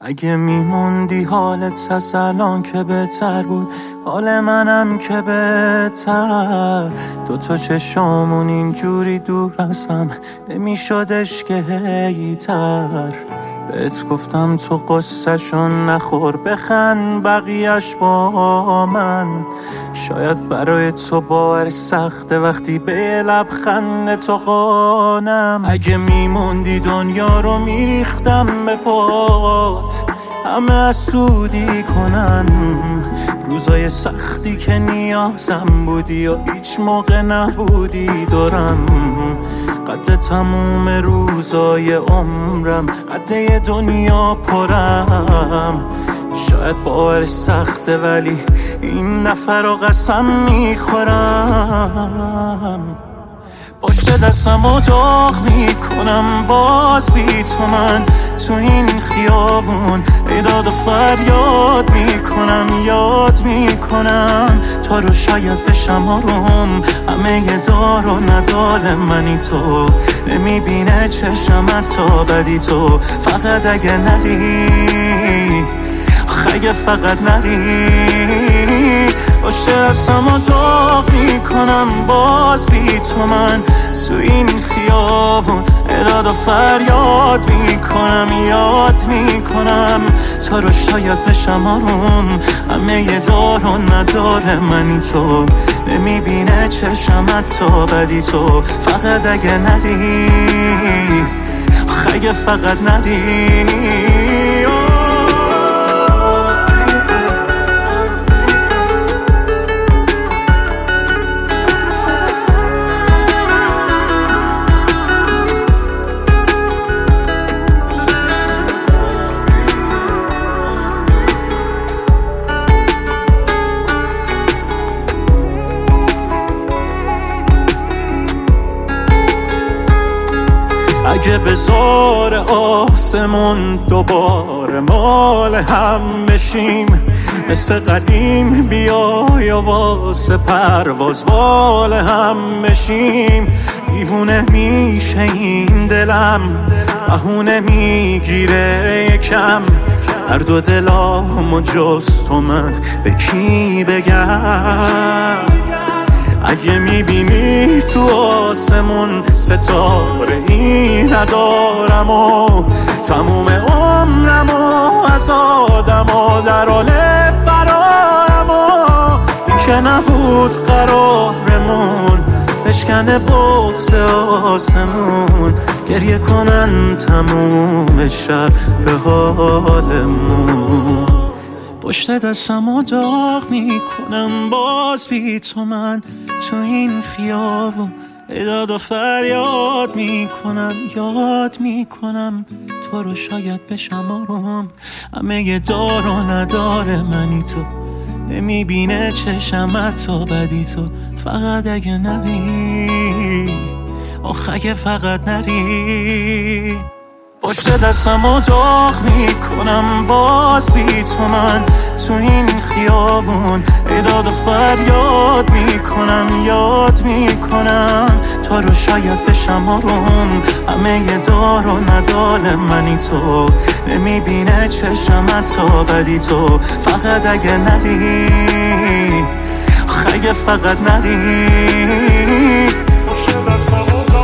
اگه میموندی حالت از الان که بهتر بود، حال منم که بهتر. دوتا چشامون اینجوری دور ازم نمیشدش که هیتر. بهت گفتم تو قصه‌شون نخور، بخند بقیه‌اش با من. شاید برای تو باور سخته وقتی به لبخند تو قانم. اگه میموندی دنیا رو میریختم به پات، همه حسودی کنن. روزای سختی که نیازم بودی و هیچ موقع نبودی دورم. قد تموم روزای عمرم، قد دنیا پرم. شاید باورش سخته ولی این نفر رو قسم میخورم. پشت دستم رو داغ میکنم باز بی تو من تو این خیابون. ای داد و فریاد میکنم، یاد میکنم تا رو شاید بشم آروم. همه یه دار و ندار منی تو، نمیبینه چشم حتی بدی تو. فقط اگه نری، اگه فقط نری، پشت دستم رو داغ میکنم باز بی تو من تو این خیابون. اداد و فریاد میکنم، یاد میکنم تا رو شاید بشم آروم. همه یه دار و نداره منی تو، نمیبینه چشم حتی بدی تو. فقط اگه نری، اگه فقط نری. اگه بزار آسمون دوباره مال هم بشیم، مثل قدیم بیای و واسه پرواز بال هم بشیم. دیوونه میشه این دلم، بهونه میگیره یکم. هر دو دلامو جز تو من به کی بگم؟ اگه میبینی تو آسمون ستاره ای ندارم و تموم عمرم و از آدم و در حال فرارم و این که نبود قرارمون بشکنه بغض آسمون. گریه کنن تموم شب به حالمون. پشت دستم رو داغ میکنم باز بی تو من تو این خیابون. اداد و فریاد میکنم، یاد میکنم تو رو شاید بشم آروم. همه یه دار و نداره منی تو، نمیبینه چشم حتی بدی تو. فقط اگه نری، اگه فقط نری. پشت دستم رو داغ میکنم باز بی تو من تو این خیابون. اداد و فریاد میکنم، یاد میکنم تا رو شاید بشم آروم. همه یه دار و ندار منی تو، نمیبینه چشم حتی بدی تو. فقط اگه نری، اگه فقط نری. پشت دستم رو